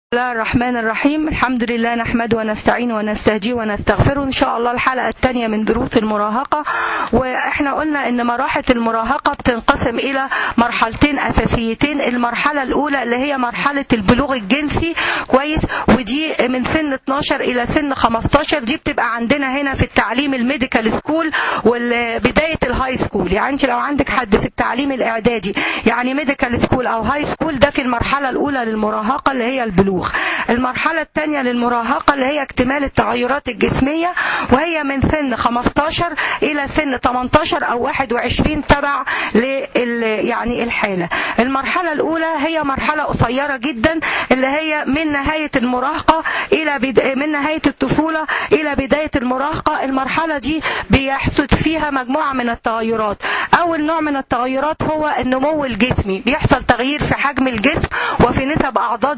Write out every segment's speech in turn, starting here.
بسم الله الرحمن الرحيم. الحمد لله نحمده ونستعينه ونستهديه ونستغفره. ان شاء الله الحلقة الثانية من دروس المراهقة، واحنا قلنا ان مراحل المراهقة بتنقسم الى مرحلتين اساسيتين. المرحلة الاولى اللي هي مرحلة البلوغ الجنسي، كويس، ودي من سن 12 الى سن 15. دي بتبقى عندنا هنا في التعليم الميديكال سكول وبداية الهاي سكول. يعني انت لو عندك حد في التعليم الاعدادي يعني ميديكال سكول او هاي سكول، ده في المرحلة الاولى للمراهقة اللي هي البلوغ. المرحلة الثانية للمراهقة اللي هي اكتمال التغيرات الجسمية، وهي من سن 15 إلى سن 18 أو 21 تبع يعني الحالة. المرحلة الأولى هي مرحلة قصيرة جدا، اللي هي من نهاية المراهقة إلى من نهاية الطفولة إلى بداية المراهقة. المرحلة دي بيحدث فيها مجموعة من التغيرات. أول نوع من التغيرات هو النمو الجسمي، بيحصل تغيير في حجم الجسم وفي نسب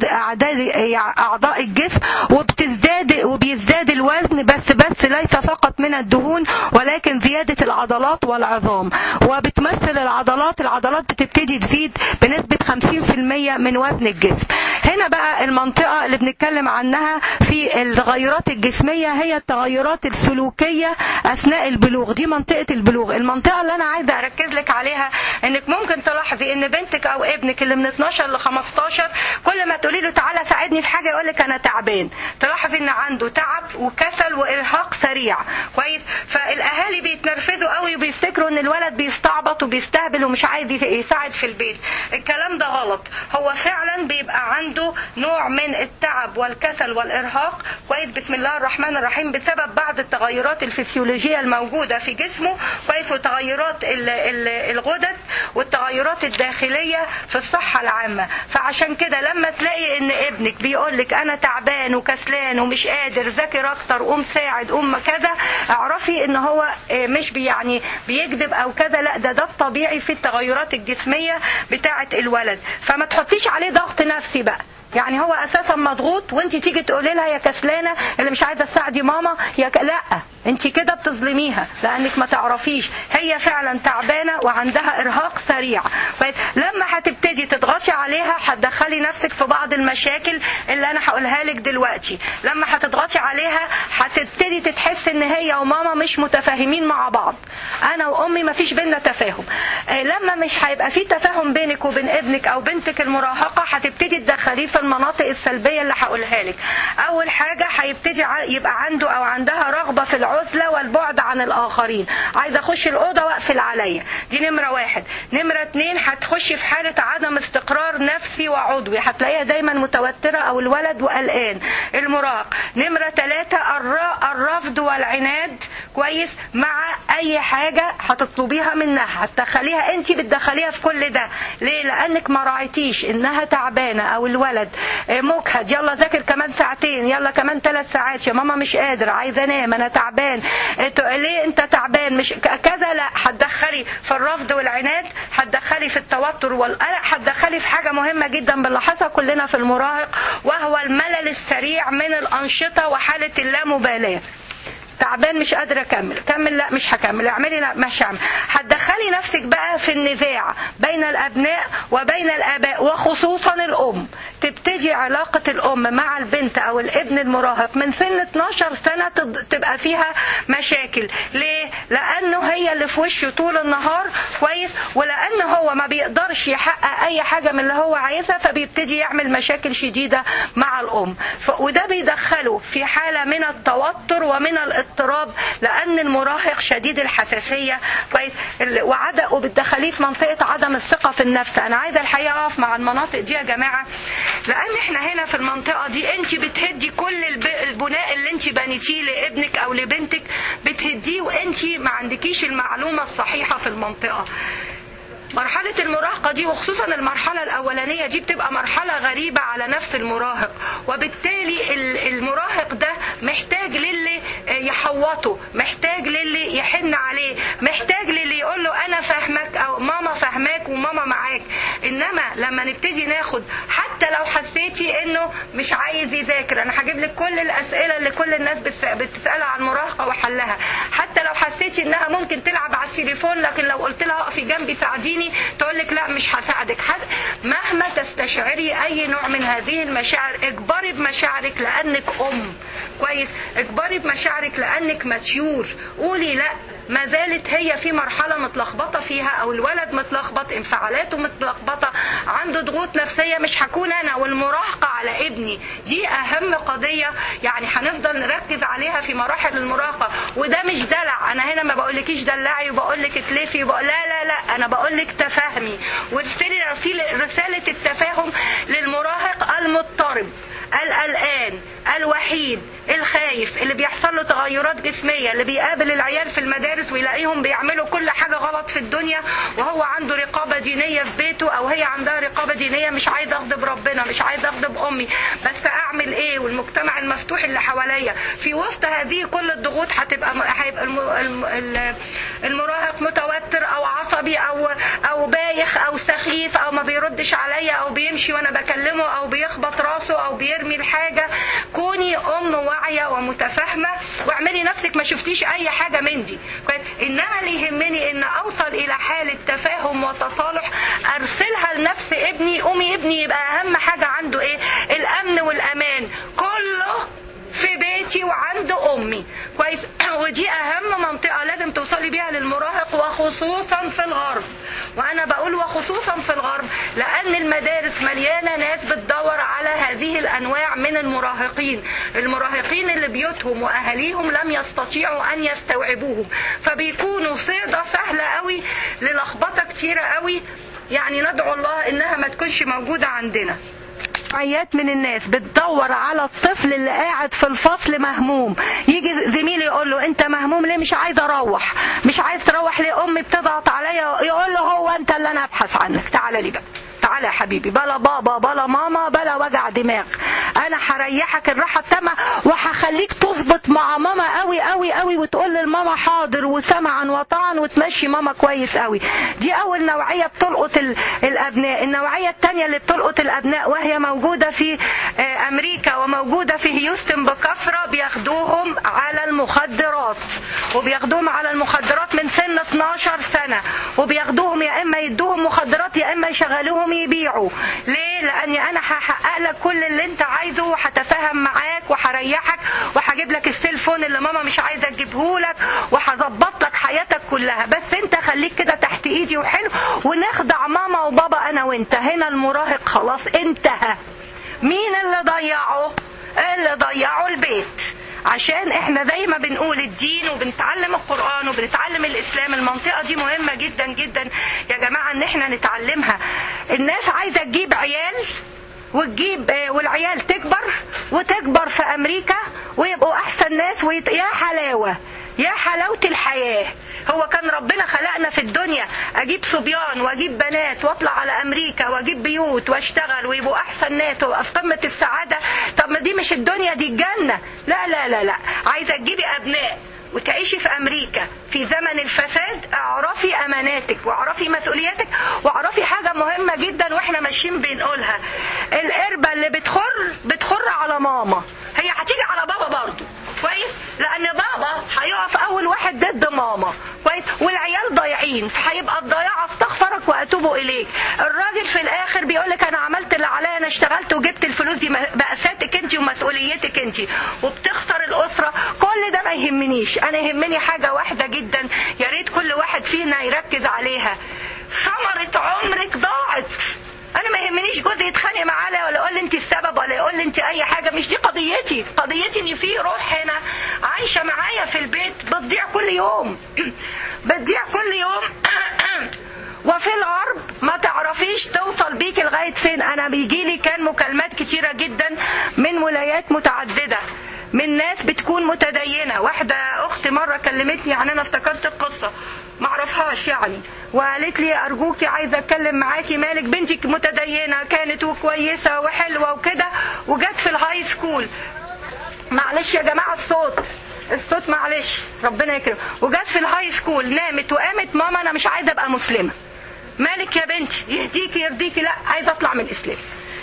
أعضاء الجسم، وبيزداد الوزن، بس ليس فقط من الدهون ولكن زيادة العضلات والعظام. وبتمثل العضلات بتبتدي تزيد بنسبة 50% من وزن الجسم. هنا بقى المنطقة اللي بنتكلم عنها في التغيرات الجسمية هي التغيرات السلوكية أثناء البلوغ. دي منطقة البلوغ. المنطقة اللي أنا عايزة أركز لك عليها إنك ممكن تلاحظي إن بنتك أو ابنك اللي من 12 ل 15 كل ما تقولي له تعالى ساعدني في حاجة يقول لك أنا تعبان. تلاحظي إن عنده تعب وكسل وإرهاق سريع، كويس. فالأهالي بيتنرفزوا قوي وبيفتكروا إن الولد بيستعبط وبيستهبل ومش عايز يساعد في البيت. الكلام ده غلط. هو فعلا بيبقى عنده نوع من التعب والكسل والإرهاق، كويس، بسم الله الرحمن الرحيم، بسبب بعض التغيرات الفسيولوجية الموجودة في جسمه، كويس، وتغيرات الغدد والتغيرات الداخلية في الصحة العامة. فعشان كده لما تلاقي ان ابنك بيقولك انا تعبان وكسلان ومش قادر، ذاكر اكتر، قوم ساعد، قوم كذا، اعرفي ان هو مش يعني بيكذب او كذا، لا، ده الطبيعي في التغيرات الجسمية بتاعة الولد. فما تحطيش عليه ضغط نفسي بقى. يعني هو اساسا مضغوط وانت تيجي تقولي لها يا كسلانه اللي مش عايزه تساعدي ماما لا، انت كده بتظلميها، لانك ما تعرفيش هي فعلا تعبانه وعندها ارهاق سريع. لما هتبتدي تضغطي عليها هتدخلي نفسك في بعض المشاكل اللي انا هقولها لك دلوقتي. لما هتضغطي عليها هتبتدي تتحس ان هي وماما مش متفاهمين مع بعض، انا وامي ما فيش بينا تفاهم. لما مش هيبقى في تفاهم بينك وبين ابنك او بنتك المراهقه، هتبتدي تدخليه في المناطق السلبيه اللي هقولها لك. اول حاجه هيبتدي يبقى عنده او عندها رغبه في العزله والبعد عن الاخرين، عايزه اخش الاوضه واقفل عليا، دي نمره واحد. نمره اتنين، هتخشي في حاله عدم استقرار نفسي وعضوي، هتلاقيها دايما متوتره او الولد وقلقان المراهق. نمره ثلاثه، الرفض والعناد، كويس، مع اي حاجه هتطلبيها منها هتدخليها، انت بتدخليها في كل ده. ليه؟ لانك ما راعيتيش انها تعبانه او الولد مجهد، يلا ذاكر كمان ساعتين، يلا كمان 3 ساعات، يا ماما مش قادر، عايزه انام، انا تعبان. ليه انت تعبان؟ مش كذا، لا، هتدخلي في الرفض والعناد، هتدخلي في التوتر والقلق، هتدخلي في حاجه مهمه جدا بنلاحظها كلنا في المراهق، وهو الملل السريع من الانشطه وحاله اللامبالاه. تعبان، مش قادرة كمل، لا مش هكمل، اعملي، لا مش هعمل. هتدخلي نفسك بقى في النزاع بين الابناء وبين الاباء وخصوصا الام. تبتدي علاقة الام مع البنت او الابن المراهق من سن 12 سنة تبقى فيها مشاكل. ليه؟ لانه هي اللي في وشه طول النهار، كويس، ولانه هو ما بيقدرش يحقق اي حاجة من اللي هو عايزها، فبيبتدي يعمل مشاكل شديدة مع الام. وده بيدخله في حالة من التوتر ومن اضطراب، لان المراهق شديد الحساسيه، كويس، وبتدخليه في منطقه عدم الثقه في النفس. انا عايزه الحقيقه اقف مع المناطق دي يا جماعه، لان احنا هنا في المنطقه دي انت بتهدي كل البناء اللي انت بنيتيه لابنك او لبنتك، بتهديه وانت ما عندكيش المعلومه الصحيحه في المنطقه. مرحلة المراهقة دي وخصوصا المرحلة الأولانية دي بتبقى مرحلة غريبة على نفس المراهق، وبالتالي المراهق ده محتاج للي يحوطه، محتاج للي يحن عليه، محتاج للي يقول له أنا فاهمك أو ماما فاهماك وماما معاك. إنما لما نبتدي ناخد، حتى لو حسيتي حسيتي انه مش عايز يذاكر، انا هجيب لك كل الاسئله اللي كل الناس بتسالها عن المراهقه وحلها. حتى لو حسيتي انها ممكن تلعب على التليفون، لكن لو قلت لها اقفي جنبي ساعديني تقول لك لا مش هساعدك. مهما تستشعري اي نوع من هذه المشاعر، اجبري بمشاعرك لانك ام كويس، اجبري بمشاعرك لانك ماتيور. قولي لا، ما زالت هي في مرحله متلخبطه فيها، او الولد متلخبط، انفعالاته متلخبطه، عنده ضغوط نفسيه. مش هكون انا والمراهقه على ابني. دي اهم قضيه يعني هنفضل نركز عليها في مراحل المراهقه. وده مش دلع، انا هنا ما بقولكيش دلعي وبقول لك اتلفي لا لا لا، انا بقول لك تفهمي وارسلي رساله التفاهم للمراهق المضطرب القلقان الوحيد الخايف اللي بيحصل له تغيرات جسمية، اللي بيقابل العيال في المدارس ويلاقيهم بيعملوا كل حاجة غلط في الدنيا، وهو عنده رقابة دينية في بيته او هي عندها رقابة دينية. مش عايز اغضب ربنا، مش عايز اغضب امي، بس اعمل ايه؟ والمجتمع المفتوح اللي حواليا في وسط هذه كل الضغوط هيبقى المراهق متوتر او عصبي او بايخ او سخيف او ما بيردش عليا او بيمشي وانا بكلمه او بيخبط راسه او بيرمي الحاجة. كوني ام واعية ومتفاهمة واعملي نفسك ما شفتيش اي حاجة من دي. انما اللي يهمني ان اوصل الى حالة تفاهم وتصالح ارسلها لنفس ابني. امي ابني يبقى اهم حاجة عنده ايه؟ الامن والامان كله في بيتي وعند امي كويس. ودي اهم منطقة لازم توصلي بيها للمراهق، وخصوصا في الغرب. وانا بقول وخصوصا في الغرب لان المدارس مليانة ناس بتدور على هذه الانواع من المراهقين اللي بيوتهم واهاليهم لم يستطيعوا ان يستوعبوهم، فبيكونوا صيدة سهلة قوي للخبطة كتيرة قوي. يعني ندعو الله انها ما تكونش موجودة عندنا. عيات من الناس بتدور على الطفل اللي قاعد في الفصل مهموم، يجي زميلي يقول له انت مهموم ليه؟ مش عايز اروح. مش عايز تروح ليه؟ امي بتضغط عليا. يقول له هو انت اللي انا ابحث عنك، تعالى لي بقى، تعالى يا حبيبي، بلا بابا بلا ماما بلا وجع دماغ، انا هريحك الراحه التامه وهخليك تظبط مع ماما قوي قوي قوي وتقول للماما حاضر وسمعا وطاعا وتمشي ماما كويس قوي. دي اول نوعيه بتلقط الابناء. النوعيه الثانيه اللي بتلقط الابناء وهي موجوده في امريكا وموجوده في هيوستن بكثره، بياخدوهم على المخدرات، وبياخدوهم على المخدرات من سن 12 سنه، وبياخدوهم يا اما يدوهم مخدرات يا اما يشغلوهم يبيعوا. ليه؟ لاني انا هحقق لك كل اللي انت عايزه وهتفاهم معاك وهريحك وهجيب لك السيلفون اللي ماما مش عايزه تجيبه لك وهظبط لك حياتك كلها، بس انت خليك كده تحت ايدي وحلو ونخضع ماما وبابا انا وانت. هنا المراهق خلاص انتهى. مين اللي ضيعه؟ اللي ضيعه البيت. عشان احنا زي ما بنقول الدين وبنتعلم القرآن وبنتعلم الإسلام، المنطقة دي مهمة جدا جدا يا جماعة ان احنا نتعلمها. الناس عايزة تجيب عيال والعيال تكبر في أمريكا ويبقوا أحسن ناس يا حلاوة، يا حلاوة الحياة. هو كان ربنا خلقنا في الدنيا أجيب صبيان وأجيب بنات وأطلع على أمريكا وأجيب بيوت وأشتغل ويبقوا أحسن ناس وأبقى في قمة السعادة؟ طب ما دي مش الدنيا، دي الجنة. لا لا لا لا، عايزة تجيبي أبناء وتعيشي في أمريكا في زمن الفساد، اعرفي أماناتك واعرفي مسؤولياتك واعرفي حاجة مهمة جدا واحنا ماشيين بنقولها. القربة اللي بتخر على ماما هي هتيجي على بابا برضو كويس، لأن بابا هيقف أول واحد ضد ماما كويس، والعيال ضايعين، فهيبقى الضياع استغفرك وأتوب إليك. الراجل في الآخر بيقولك أنا عملت اللي عليا، أنا اشتغلت وجبت الفلوس دي، مأساتك أنت ومسؤوليتك أنت، وبتخسر الأسرة. كل ده ما يهمنيش، أنا يهمني حاجة واحدة جدا يا ريت كل واحد فينا يركز عليها. ثمرة عمرك ضاعت. انا ما يهمنيش جوزي يتخانق معايا ولا يقول لي انت السبب ولا يقول لي انت اي حاجه، مش دي قضيتي. قضيتي ان في روح هنا عايشه معايا في البيت بتضيع كل يوم بتضيع كل يوم وفي الغرب ما تعرفيش توصل بيك لغايه فين. انا بيجيلي كان مكالمات كتيره جدا من ولايات متعدده من ناس بتكون متدينه. واحده اختي مره كلمتني، يعني انا افتكرت القصه ما اعرفهاش يعني، وقالت لي ارجوكي عايزه اتكلم معاكي، مالك؟ بنتك متدينه كانت وكويسه وحلوه وكده، وجت في الهاي سكول، معلش يا جماعه الصوت معلش ربنا يكرم، وجت في الهاي سكول نامت وقامت، ماما انا مش عايزه ابقى مسلمه. مالك يا بنتي؟ يهديكي يرضيكي؟ لا عايزه اطلع من الاسلام.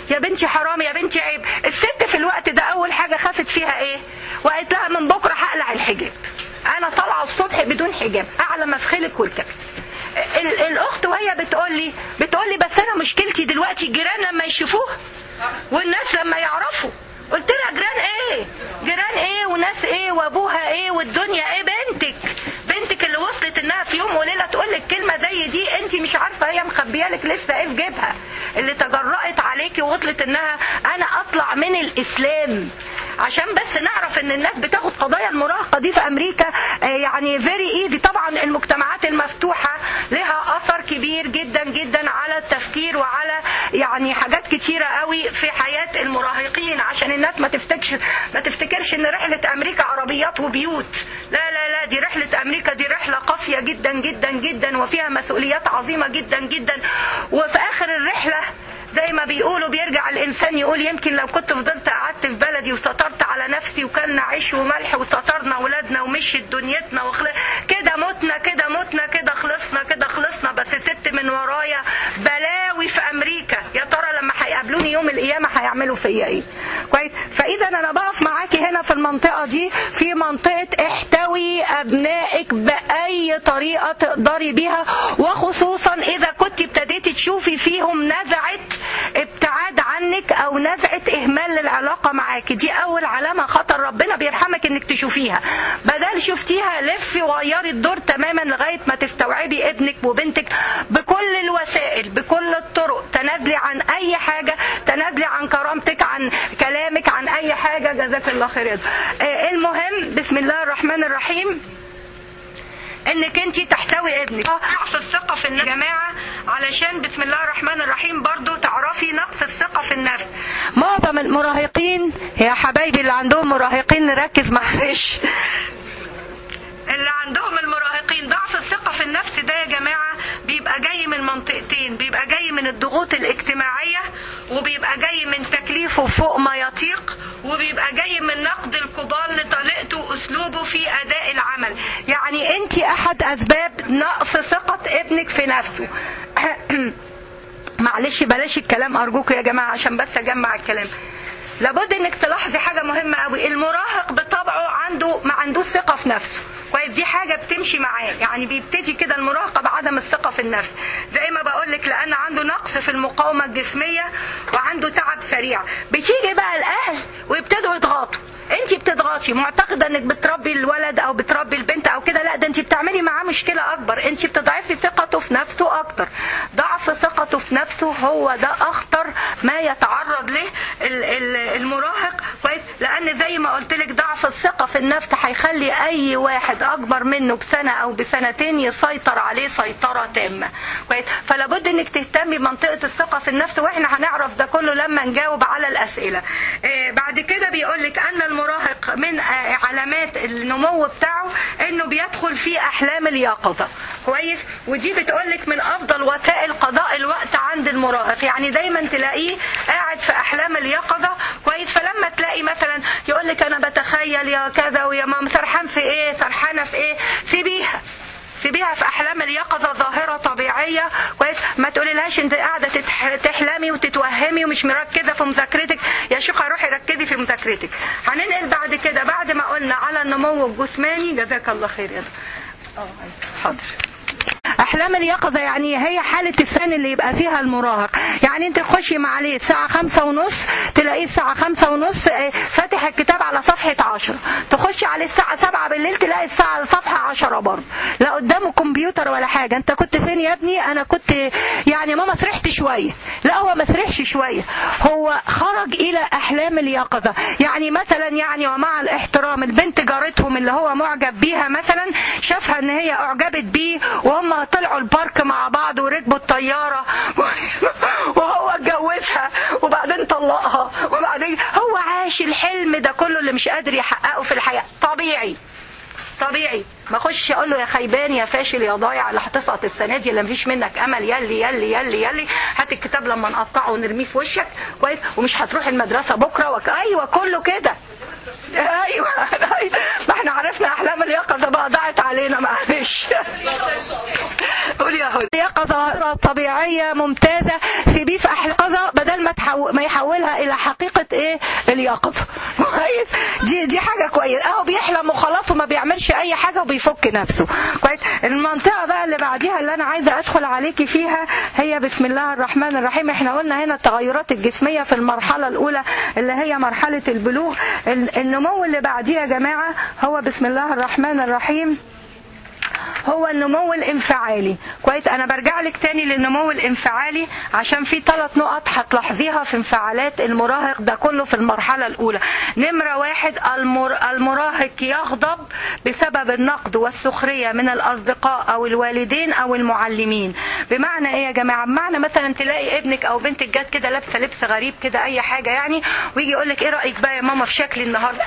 يا بنتي حرام، يا بنتي عيب. الست في الوقت ده اول حاجه خافت فيها ايه؟ وقالت لها من بكره هقلع الحجاب، انا طالعه الصبح بدون حجاب، اعلى مفخلك والكلام. الاخت وهي بتقول لي بس انا مشكلتي دلوقتي الجيران لما يشوفوه والناس لما يعرفوا. قلت لها جيران ايه وناس ايه وابوها ايه والدنيا ايه؟ بنتك اللي وصلت انها في يوم وليله تقول لك كلمه زي دي، انت مش عارفه هي مخبيه لك لسه ايه في جيبها، اللي تجرأت عليكي ووصلت انها انا اطلع من الاسلام. عشان بس نعرف ان الناس بتاخد قضايا المراهقه دي في امريكا يعني فيري ايزي. طبعا المجتمعات المفتوحه لها اثر كبير جدا جدا على التفكير وعلى يعني حاجات كتيره قوي في حياه المراهقين، عشان الناس ما تفتكرش ان رحله امريكا عربيات وبيوت. لا لا لا، دي رحله امريكا دي رحله قاسيه جدا جدا جدا وفيها مسؤوليات عظيمه جدا جدا. وفي اخر الرحله زي ما بيقولوا بيرجع الإنسان يقول يمكن لو كنت فضلت قعدت في بلدي وسترت على نفسي وكلنا عيش وملح وسترنا ولادنا ومشيت دنيتنا كده متنا كده خلصنا بس سبت من ورايا بلاوي في أمريكا. يا ترى لما هيقابلوني يوم القيامة هيعملوا فيا ايه؟ كويس. فإذا أنا بقف معاكي هنا في المنطقة دي، في منطقة احتوي أبنائك بأي طريقة تقدري بيها، وخصوصا إذا كنت ابتديتي تشوفي فيهم نزعة ابتعاد عنك او نزعة اهمال للعلاقة معاكي. دي اول علامة خطر، ربنا بيرحمك انك تشوفيها. بدل شفتيها لفي وغيري الدور تماما لغاية ما تستوعبي ابنك وبنتك بكل الوسائل بكل الطرق. تنازلي عن اي حاجة، تنازلي عن كرامتك، عن كلامك، عن اي حاجة. جزاك الله خير. المهم بسم الله الرحمن الرحيم انك انت تحتوي ابنك. نقص الثقة في النفس يا جماعة، علشان بسم الله الرحمن الرحيم برضو تعرفي نقص الثقة في النفس. معظم المراهقين يا حبايبي اللي عندهم مراهقين نركز معلش، اللي عندهم المراهقين ضعف الثقة في النفس ده يا جماعة بيبقى جاي من منطقتين. بيبقى جاي من الضغوط الاجتماعية، وبيبقى جاي من تكليفه فوق ما يطيق، وبيبقى جاي من نقد الكبار لطريقته واسلوبه في اداء العمل. يعني انت احد اسباب نقص ثقة ابنك في نفسه. معلش بلاش الكلام ارجوكم يا جماعة عشان بس اجمع الكلام. لابد انك تلاحظي حاجة مهمة قوي، المراهق بطبعه ما عندوش ثقة في نفسه. كويس، دي حاجة بتمشي معاه. يعني بيبتدي كده المراهقة بعدم الثقة في النفس زي ما بقولك، لأن عنده نقص في المقاومة الجسمية وعنده تعب سريع. بتيجي بقى الأهل ويبتدوا يضغطوا. انت بتضغطي معتقدة انك بتربي الولد او بتربي البنت او كده، لا ده انت بتعملي معاه مشكلة اكبر. انت بتضعفي ثقته في نفسه اكتر. ضعف ثقته في نفسه هو ده اخطر ما يتعرض له المراهق. كويس، لان زي ما قلت لك ضعف الثقة في النفس هيخلي اي واحد اكبر منه بسنة او بسنتين يسيطر عليه سيطرة تامة. كويس، فلا بد انك تهتمي بمنطقة الثقة في النفس، واحنا هنعرف ده كله لما نجاوب على الاسئلة. بعد كده بيقول لك ان المراهق من علامات النمو بتاعه انه بيدخل في احلام اليقظة. كويس، ودي بتقولك من افضل وسائل قضاء الوقت عند المراهق. يعني دايما تلاقيه قاعد في احلام اليقظة. كويس، فلما تلاقي مثلا يقولك انا بتخيل يا كذا ويا ماما سرحان في ايه سرحانة في ايه، سيبيها في احلام اليقظة، ظاهرة طبيعية. كويس، ما تقوليلهاش انت قاعدة تحلمي وتتوهمي ومش مركزة في مذاكرتك. يا شيخة روحي ركزي في مذاكرتك. هننقل بعد كده بعد ما قلنا على النمو الجسماني. جزاك الله خير يا حاضر. احلام اليقظة يعني هي حالة السن اللي يبقى فيها المراهق. يعني انت تخشي معليه الساعة 5:30 تلاقيه الساعة 5:30 فاتح الكتاب على صفحة 10، تخشي عليه الساعة 7 بالليل تلاقي الساعة صفحة 10 برضه، لا قدامه كمبيوتر ولا حاجة. انت كنت فين يا ابني؟ انا كنت يعني ماما سرحت شوية. لا هو ما سرحش شوية، هو خرج الى احلام اليقظة. يعني مثلا يعني ومع الاحترام البنت جارتهم اللي هو معجب بيها مثلا شافها ان هي اعجبت بيه وهم طلعوا البارك مع بعض وركبوا الطيارة وهو اتجوزها وبعدين طلقها، وبعدين هو عاش الحلم ده كله اللي مش قادر يحققه في الحياة. طبيعي ما اخش اقول له يا خيبان يا فاشل يا ضايع اللي هتسقط السنه دي اللي مفيش منك امل، يلي يلي يلي يلي هات الكتاب لما نقطعه ونرميه في وشك. كويس، ومش هتروح المدرسه بكره ايوه كله كده. ايوه ما احنا عرفنا احلام اليقظه بقى ضاعت علينا معلش. قول يا هدى. اليقظه طبيعيه ممتازه، سيبيه في احلام اليقظه بدل ما ما يحولها الى حقيقة ايه؟ اليقظة. كويس؟ دي حاجة كويس. اهو بيحلم وخلاص وما بيعملش اي حاجة وبيفك نفسه. كويس؟ المنطقة بقى اللي بعديها اللي انا عايزة ادخل عليكي فيها هي بسم الله الرحمن الرحيم. احنا قلنا هنا التغيرات الجسمية في المرحلة الاولى اللي هي مرحلة البلوغ. النمو اللي بعديها يا جماعة هو بسم الله الرحمن الرحيم هو النمو الانفعالي. كويس؟ انا برجع لك تاني للنمو الانفعالي عشان في 3 نقط هتلاحظيها في انفعالات المراهق ده كله في المرحلة الاولى. نمرة 1 المراهق يغضب بسبب النقد والسخرية من الاصدقاء او الوالدين او المعلمين. بمعنى ايه يا جماعة؟ بمعنى مثلا تلاقي ابنك او بنتك جت كده لابسه لبس غريب كده اي حاجة يعني، ويجي يقول لك ايه رأيك بقى يا ماما في شكلي النهارده؟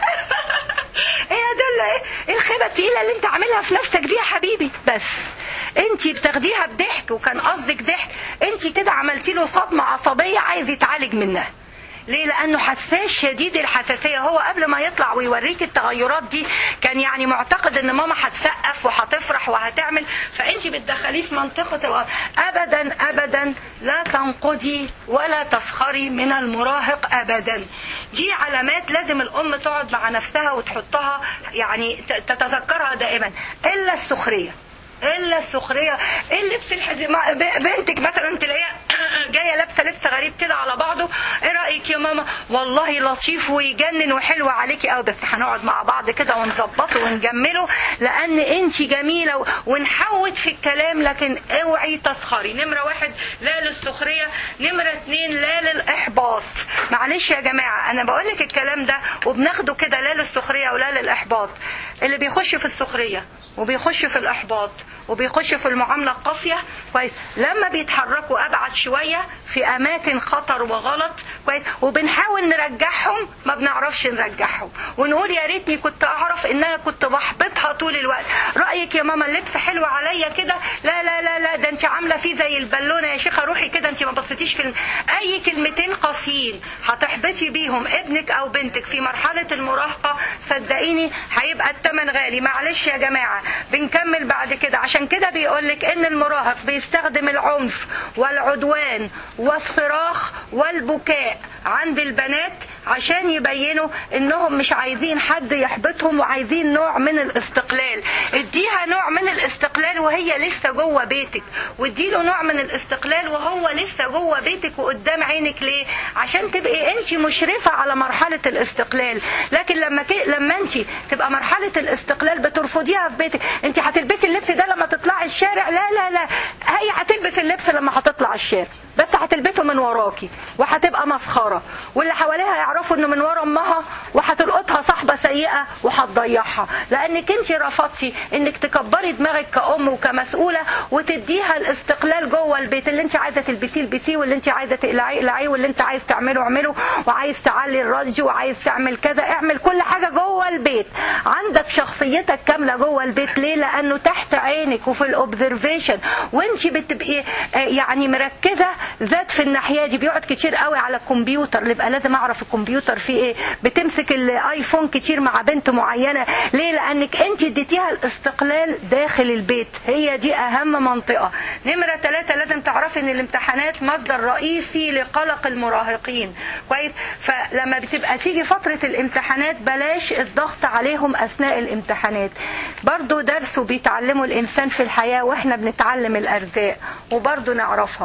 ايه دول ايه الخيبة التقيلة اللي انت عاملها في نفسك دي يا حبيبي؟ بس انتي بتاخديها بضحك وكان قصدك ضحك، انتي كده عملتي له صدمة عصبية عايز يتعالج منها. ليه؟ لانه حساس شديد الحساسية. هو قبل ما يطلع ويوريك التغيرات دي كان يعني معتقد ان ماما هتسقف وهتفرح وهتعمل، فانتي بتدخليه في منطقة الغضب. ابدا ابدا لا تنقدي ولا تسخري من المراهق ابدا. دي علامات لازم الام تقعد مع نفسها وتحطها يعني تتذكرها دائما. الا السخرية، الا السخريه. اللبس الحزام، بنتك مثلا تلاقيها جايه لابسه لبس غريب كده على بعضه، ايه رايك يا ماما؟ والله لطيف ويجنن وحلو عليكي قوي، بس هنقعد مع بعض كده ونظبطه ونجمله لان انت جميله ونحوت في الكلام، لكن اوعي تسخري. نمره 1 لا للسخريه. نمره 2 لا للاحباط. معلش يا جماعه انا بقول لك الكلام ده وبناخده كده لا للسخريه ولا للاحباط. اللي بيخش في السخريه وبيخش في الإحباط وبيخش في المعاملة القاسية، كويس، لما بيتحركوا أبعد شوية في أماكن خطر وغلط، كويس، وبنحاول نرجعهم ما بنعرفش نرجعهم، ونقول يا ريتني كنت أعرف إن أنا كنت بحبطها طول الوقت. رأيك يا ماما اللبس حلو عليا كده؟ لا لا لا لا، ده أنت عاملة فيه زي البالونة يا شيخة، روحي كده أنت ما بصيتيش في أي كلمتين قاسيين هتحبطي بيهم ابنك أو بنتك في مرحلة المراهقة. صدقيني هيبقى الثمن غالي. معلش يا جماعة بنكمل بعد كده. عشان كده بيقولك ان المراهق بيستخدم العنف والعدوان والصراخ والبكاء عند البنات عشان يبينوا انهم مش عايزين حد يحبطهم وعايزين نوع من الاستقلال. اديها نوع من الاستقلال وهي لسه جوه بيتك، واديله نوع من الاستقلال وهو لسه جوه بيتك وقدام عينك. ليه؟ عشان تبقي انت مشرفة على مرحلة الاستقلال. لكن لما انت تبقى مرحلة الاستقلال بترفضيها في بيتك، انت هتلبسي اللبس ده لما تطلعي الشارع؟ لا لا لا، هي هتلبس اللبس لما هتطلع الشارع، بس هتلبسه من وراكي وهتبقى مسخرة، واللي حواليها يعرفوا انه من ورا امها، وهتلقطها صاحبة سيئة وهتضيعها، لانك انت رفضتي انك تكبري دماغك كأم وكمسؤولة وتديها الاستقلال جوه البيت. اللي انت عايزة تلبسيه البسيه، واللي انت عايزة تقلعيه اقلعيه، واللي انت عايز تعمله اعمله، وعايز تعلي الراديو وعايز تعمل كذا اعمل كل حاجة جوه البيت. عندك شخصيتك كاملة جوه البيت. ليه؟ لانه تحت عينك وفي الاوبزرفيشن، وانت بتبقي يعني مركزة ذات في الناحية دي. بيقعد كتير قوي على الكمبيوتر، يبقى لازم اعرف الكمبيوتر فيه ايه. بتمسك الايفون كتير مع بنت معينة. ليه؟ لانك انت اديتيها الاستقلال داخل البيت. هي دي اهم منطقة. نمرة 3 لازم تعرفي ان الامتحانات مصدر رئيسي لقلق المراهقين، كويس؟ فلما بتبقى تيجي فترة الامتحانات بلاش الضغط عليهم اثناء الامتحانات. برضو درس بيتعلموا الانسان في الحياة واحنا بنتعلم الارزاق وبرضو نعرفها.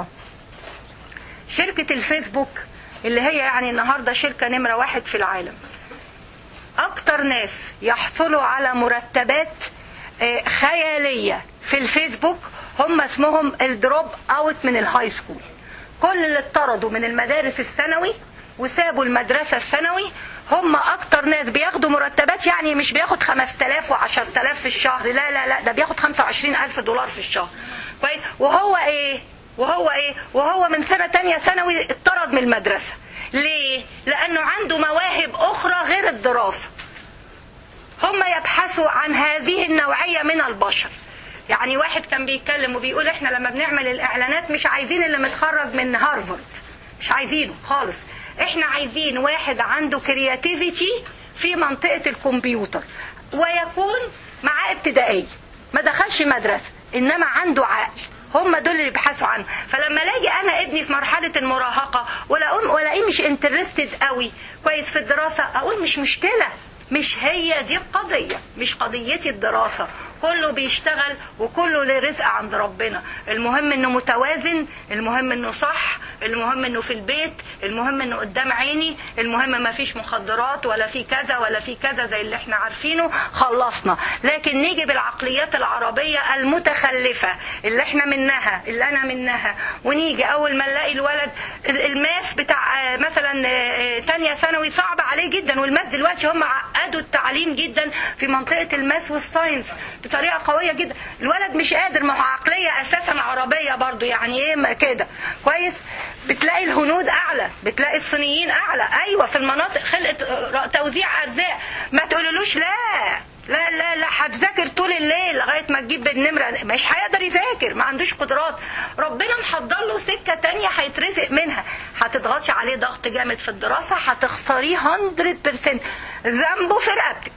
شركة الفيسبوك اللي هي يعني النهاردة شركة نمرة 1 في العالم، اكتر ناس يحصلوا على مرتبات خيالية في الفيسبوك هم اسمهم الدروب اوت من الهاي سكول. كل اللي اطردوا من المدارس الثانوي وسابوا المدرسة الثانوي هم اكتر ناس بياخدوا مرتبات، يعني مش بياخد 5000 و10000 في الشهر، لا لا لا، ده بياخد 25000 دولار في الشهر، كويس؟ وهو من سنة تانية ثانوي اطرد من المدرسة. ليه؟ لأنه عنده مواهب أخرى غير الدراسة. هم يبحثوا عن هذه النوعية من البشر. يعني واحد كان بيتكلم وبيقول احنا لما بنعمل الإعلانات مش عايزين اللي متخرج من هارفارد، مش عايزينه خالص. احنا عايزين واحد عنده كرياتيفيتي في منطقة الكمبيوتر، ويكون معاه ابتدائية، ما دخلش مدرسة، إنما عنده عقل هم دول اللي بيبحثوا عنه. فلما الاقي انا ابني في مرحله المراهقه ولاقيه مش انترستد قوي كويس في الدراسه، اقول مش مشكله، مش هي دي القضيه، مش قضيتي الدراسه، كله بيشتغل وكله له رزق عند ربنا. المهم انه متوازن، المهم انه صح، المهم انه في البيت، المهم انه قدام عيني، المهم ما فيش مخدرات ولا في كذا ولا في كذا زي اللي احنا عارفينه، خلصنا. لكن نيجي بالعقليات العربية المتخلفة اللي احنا منها، اللي انا منها، ونيجي اول ما نلاقي الولد الماس بتاع مثلا تانية ثانوي صعب عليه جدا، والماس دلوقتي هم عقدوا التعليم جدا في منطقة الماس والساينس بطريقة قوية جدا. الولد مش قادر، ما هو عقلية اساسا عربية برضو، يعني ايه كده كويس. بتلاقي الهنود اعلى، بتلاقي الصينيين اعلى، ايوه في المناطق خلقة توزيع ارزاق. ما تقولولوش لا لا لا لا هتذاكر طول الليل لغايه ما تجيب بالنمره، مش هيقدر يذاكر، ما عندوش قدرات. ربنا محضر له سكه تانية هيترزق منها. هتضغطش عليه ضغط جامد في الدراسه، هتخسريه 100%. ذنبه في رقبتك،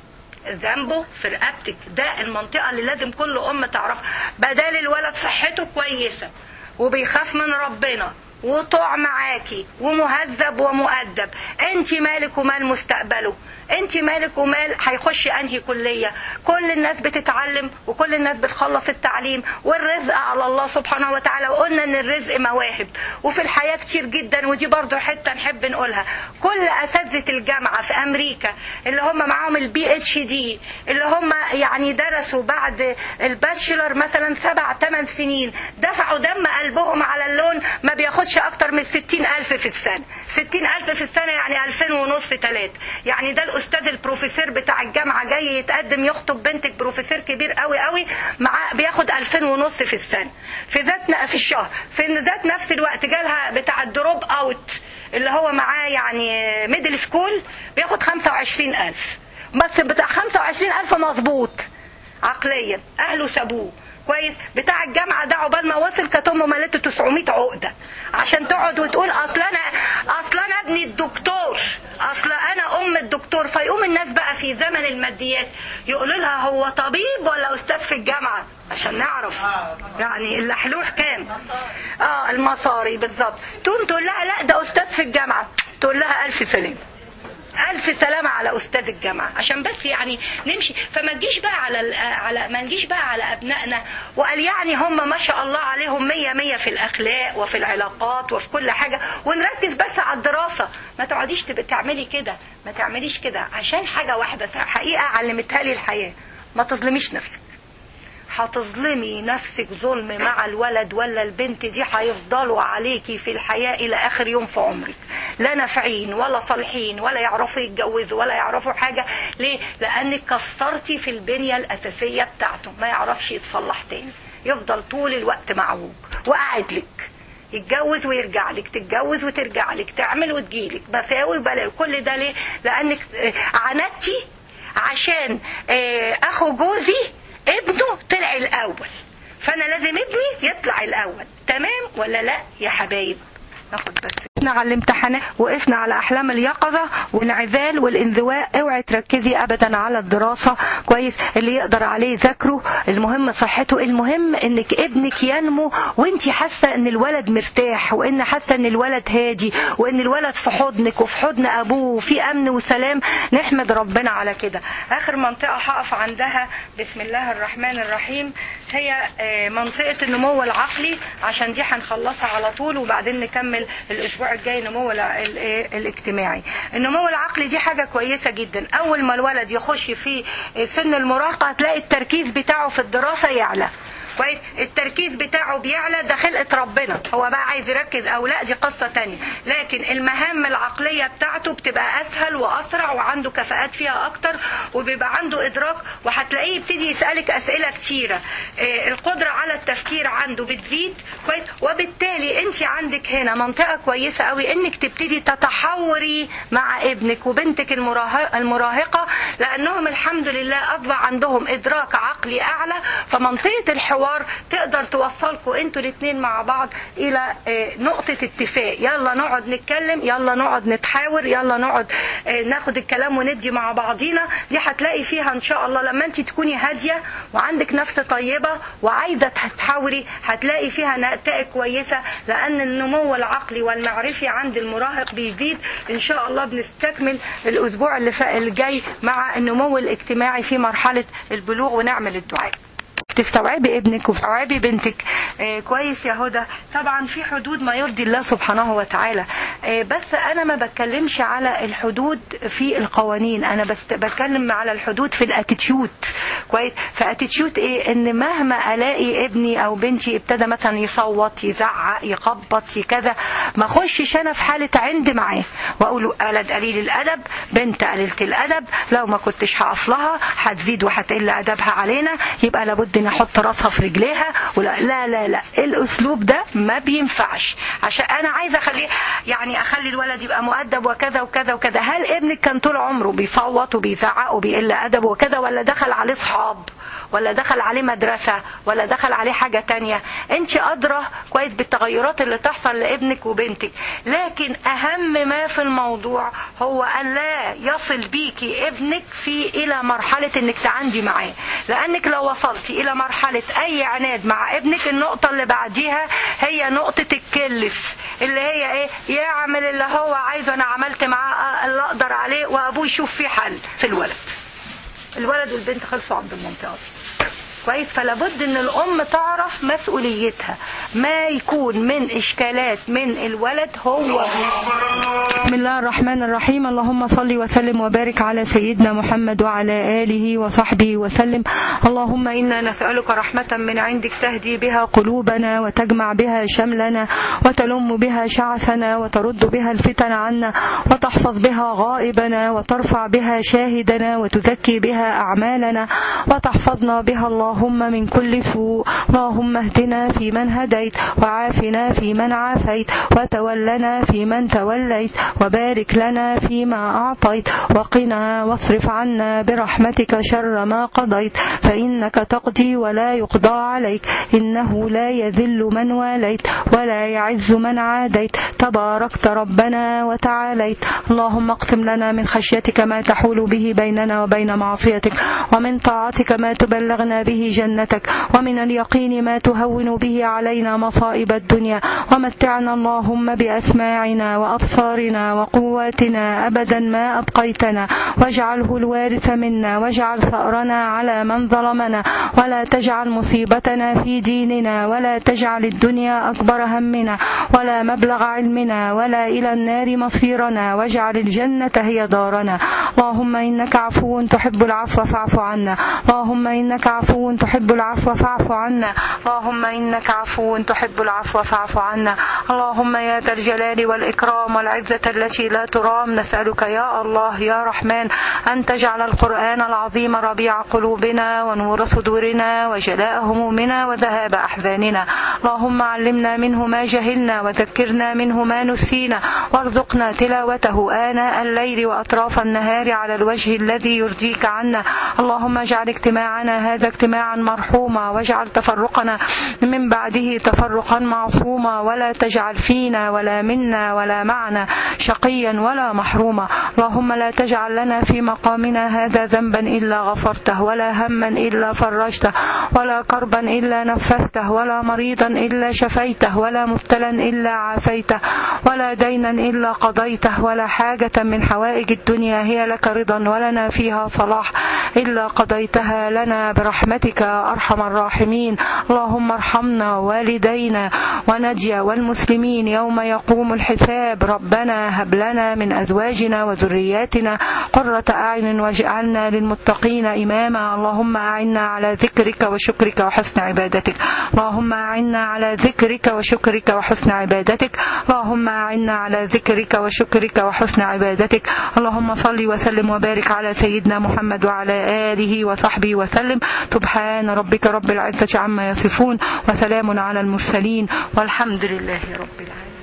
ذنبه في رقبتك. ده المنطقه اللي لازم كل ام تعرفها. بدل الولد صحته كويسه وبيخاف من ربنا وطوع معاكي ومهذب ومؤدب، انت مالك ومال مستقبله، انت مالك ومال هيخش انهي كلية. كل الناس بتتعلم وكل الناس بتخلص التعليم، والرزق على الله سبحانه وتعالى. وقلنا ان الرزق مواهب، وفي الحياة كتير جدا. ودي برضو حتة نحب نقولها، كل اساتذة الجامعة في امريكا اللي هم معاهم الPhD، اللي هم يعني درسوا بعد الباتشلر مثلا 7-8 سنين، دفعوا دم قلبهم على اللون، ما بياخدش اكتر من 60,000 في السنة. 60,000 في السنة يعني 2,500 3. يعني ده الاستاذ البروفيسور بتاع الجامعة جاي يتقدم يخطب بنتك، بروفيسور كبير قوي قوي، معاه بياخد 2,500 في السنة، في الشهر. في ذات نفس الوقت جالها بتاع الدروب اوت اللي هو معاه يعني ميدل سكول، بياخد 25,000 بس. بتاع 25,000 مظبوط عقليا، اهله سابوه كويس. بتاع الجامعة ده عقبال ما وصل كانت امه مالته 900 عقدة عشان تقعد وتقول اصل انا ابني الدكتور، اصل انا ام الدكتور. فيقوم الناس بقى في زمن الماديات يقولوا لها هو طبيب ولا استاذ في الجامعة، عشان نعرف يعني اللحلوح كام. المصاري بالظبط. تقوم تقول لها لا ده استاذ في الجامعة، تقول لها الف سلام، ألف سلامة على أستاذ الجامعة، عشان بس يعني نمشي. فما نجيش بقى ما نجيش بقى على أبنائنا وقال يعني هم ما شاء الله عليهم 100 في الأخلاق وفي العلاقات وفي كل حاجة، ونركز بس على الدراسة. ما تقعديش تعملي كده، ما تعمليش كده، عشان حاجة واحدة حقيقة علمتها لي الحياة: ما تظلميش نفسك. هتظلمي نفسك ظلم مع الولد ولا البنت دي هيفضلوا عليكي في الحياة إلى آخر يوم في عمرك، لا نافعين ولا صالحين ولا يعرفوا يتجوزوا ولا يعرفوا حاجة. ليه؟ لأنك كسرتي في البنية الأساسية بتاعته، ما يعرفش يتصلح تاني، يفضل طول الوقت معوج وقاعد لك، يتجوز ويرجع لك، تتجوز وترجع لك، تعمل وتجيلك، بفاوي بلاوي. كل ده ليه؟ لأنك عاندتي عشان أخو جوزي ابنه طلع الأول، فأنا لازم ابني يطلع الأول. تمام ولا لا يا حبايب؟ ناخد بس وقفنا على الامتحانات، وقفنا على احلام اليقظه والانعزال والانزواء. اوعي تركزي ابدا على الدراسه كويس، اللي يقدر عليه ذاكره، المهم صحته، المهم انك ابنك ينمو وانتي حاسه ان الولد مرتاح، وان حاسه ان الولد هادي، وان الولد في حضنك وفي حضن ابوه وفي امن وسلام. نحمد ربنا على كده. اخر منطقه هقف عندها بسم الله الرحمن الرحيم هي منطقه النمو العقلي، عشان دي هنخلصها على طول وبعدين نكمل الاسبوع الجاي النمو الاجتماعي. النمو العقلي دي حاجة كويسة جدا. اول ما الولد يخش في سن المراهقة هتلاقي التركيز بتاعه في الدراسة يعلى كويس. التركيز بتاعه بيعلى، ده خلقة ربنا. هو بقى عايز يركز او لا دي قصة تانية، لكن المهام العقلية بتاعته بتبقى اسهل واسرع وعنده كفاءات فيها اكتر وبيبقى عنده ادراك، وهتلاقيه يبتدي يسألك اسئلة كتيرة. القدرة على التفكير عنده بتزيد كويس. وبالتالي انت عندك هنا منطقة كويسة قوي انك تبتدي تتحوري مع ابنك وبنتك المراهقة لأنهم الحمد لله أصبح عندهم إدراك عقلي أعلى، فمنطقة الحوار تقدر توصلكم انتوا الاثنين مع بعض إلى نقطة اتفاق. يلا نقعد نتكلم، يلا نقعد نتحاور، يلا نقعد ناخد الكلام وندي مع بعضينا. دي هتلاقي فيها إن شاء الله لما انت تكوني هادية وعندك نفس طيبة وعايزة تحاوري، هتلاقي فيها نتائج كويسة، لأن النمو العقلي والمعرفي عند المراهق بيزيد. إن شاء الله بنستكمل الأسبوع اللي جاي مع النمو الاجتماعي في مرحلة البلوغ ونعمل الدعاء. تستوعبي ابنك وتستوعبي بنتك كويس يا هدى. طبعا في حدود ما يرضي الله سبحانه وتعالى، بس انا ما بتكلمش على الحدود في القوانين، انا بس بتكلم على الحدود في الاتيتيود. كويس؟ فاتيتيود ايه؟ ان مهما الاقي ابني او بنتي ابتدى مثلا يصوت، يزعق، يخبط، كذا، ما اخشش انا في حاله عند معاه واقول له ولد قليل الادب، بنت قليله الادب، لو ما كنتش هقف لها هتزيد وهتقل ادبها علينا، يبقى لابد ان احط راسها في رجليها. ولا لا لا لا، الاسلوب ده ما بينفعش، عشان انا عايزه اخليه يعني اخلي الولد يبقى مؤدب وكذا وكذا وكذا. هل ابنك كان طول عمره بيصوت وبيزعق وبيقل ادب وكذا، ولا دخل عليه صحاب، ولا دخل عليه مدرسة، ولا دخل عليه حاجة تانية؟ انت أدرى كويس بالتغيرات اللي تحصل لابنك وبنتك. لكن أهم ما في الموضوع هو أن لا يصل بيكي ابنك إلى مرحلة انك تعاندي معاه، لأنك لو وصلتي إلى مرحلة أي عناد مع ابنك، النقطة اللي بعديها هي نقطة الكلف، اللي هي ايه؟ يعمل اللي هو عايزه، أنا عملت معاه اللي أقدر عليه، وأبوه يشوف فيه حل. في الولد والبنت خلصوا عند المنطقة دي. كويس؟ فلا بد ان الام تعرف مسؤوليتها، ما يكون من اشكالات من الولد هو. بسم الله الرحمن الرحيم. اللهم صل وسلم وبارك على سيدنا محمد وعلى آله وصحبه وسلم. اللهم إنا نسألك رحمة من عندك تهدي بها قلوبنا وتجمع بها شملنا وتلم بها شعثنا وترد بها الفتن عنا وتحفظ بها غائبنا وترفع بها شاهدنا وتزكي بها أعمالنا وتحفظنا بها اللهم من كل سوء. اللهم اهدنا فيمن هديت وعافنا فيمن عافيت وتولنا فيمن توليت وبارك لنا فيما أعطيت وقنا واصرف عنا برحمتك شر ما قضيت، فإنك تقضي ولا يقضى عليك، إنه لا يذل من واليت ولا يعز من عاديت، تباركت ربنا وتعاليت. اللهم اقسم لنا من خشيتك ما تحول به بيننا وبين معصيتك، ومن طاعتك ما تبلغنا به جنتك، ومن اليقين ما تهون به علينا مصائب الدنيا، ومتعنا اللهم بأسماعنا وأبصارنا وقواتنا أبدا ما أبقيتنا، واجعله الوارث منا، واجعل ثأرنا على من ظلمنا، ولا تجعل مصيبتنا في ديننا، ولا تجعل الدنيا أكبر همنا ولا مبلغ علمنا ولا إلى النار مصيرنا، واجعل الجنة هي دارنا. اللهم إنك عفو تحب العفو فاعف عنا، اللهم إنك عفو تحب العفو فاعف عنا، اللهم إنك عفو تحب العفو فاعف عنا. اللهم يا ذا الجلال والإكرام والعزة التي لا ترام، نسألك يا الله يا رحمن أن تجعل القرآن العظيم ربيع قلوبنا ونور صدورنا وجلاء همومنا وذهاب أحزاننا. اللهم علمنا منه ما جهلنا وذكرنا منه ما نسينا، وارزقنا تلاوته آناء الليل وأطراف النهار على الوجه الذي يرضيك عنا. اللهم اجعل اجتماعنا هذا اجتماعا مرحوما، واجعل تفرقنا من بعده تفرقا معصوما، ولا تجعل فينا ولا منا ولا معنا شقيا ولا محروما. اللهم لا تجعل لنا في مقامنا هذا ذنبا إلا غفرته، ولا هما إلا فرجته، ولا كربا إلا نفذته، ولا مريضا إلا شفيته، ولا مبتلا إلا عافيته، ولا دينا إلا قضيته، ولا حاجة من حوائج الدنيا هي لك رضا ولنا فيها صلاح إلا قضيتها لنا برحمتك أرحم الراحمين. اللهم ارحمنا والدينا ونجي والمسلمين يوم يقوم الحساب. ربنا هب لنا من أزواجنا وذرياتنا قرة أعين واجعلنا للمتقين إماما. اللهم أعنا على ذكرك وشكرك وحسن عبادتك، اللهم أعنا على ذكرك وشكرك وحسن عبادتك، اللهم أعنا على ذكرك وشكرك وحسن عبادتك. اللهم صل وسلم وبارك على سيدنا محمد وعلى آله وصحبه وسلم. سبحان ربك رب العزة عما يصفون، وسلام على المرسلين، والحمد لله رب العالمين.